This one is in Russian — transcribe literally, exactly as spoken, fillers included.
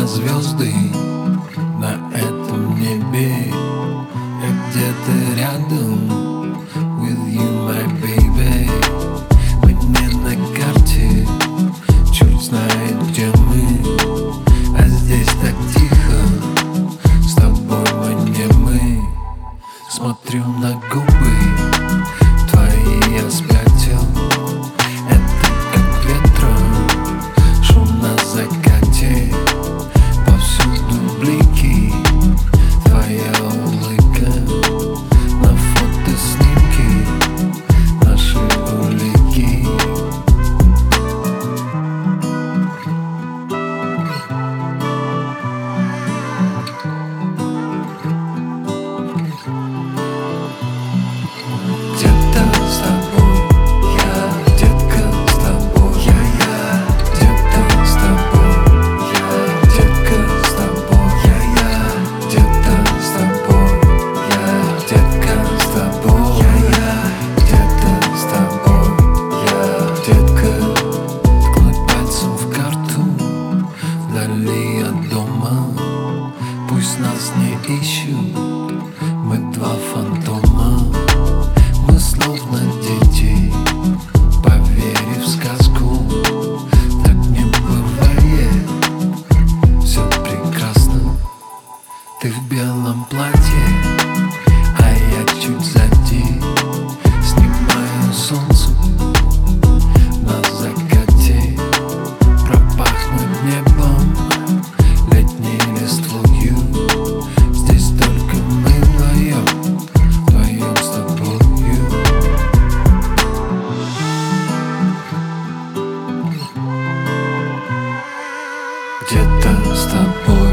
звезды на этом небе. Я где-то рядом, with you, my baby. Мы не на карте, черт знает где мы, а здесь так тихо, с тобой мы не мы. Смотрю на губы твои, я спятил. Это как ветром шум на закате, повсюду блики, твоя улыбка, на фотоснимке наши улики. Где-то с тобой я, детка, с тобой я, я, где-то с тобой я, детка, с тобой я, я, где-то с тобой я, детка, с тобой я, я, где-то с тобой я, детка. Ткнуть пальцем в карту вдали от дома, пусть нас не ищут, мы два фантома. Мы словно дети, поверив в сказку. Так не бывает, все прекрасно. Ты в белом платье, а я чуть сзади. Снимаю солнце на закате, пропахнет небом летней листвою. Здесь только мы вдвоем, вдвоем с тобою. Где-то с тобой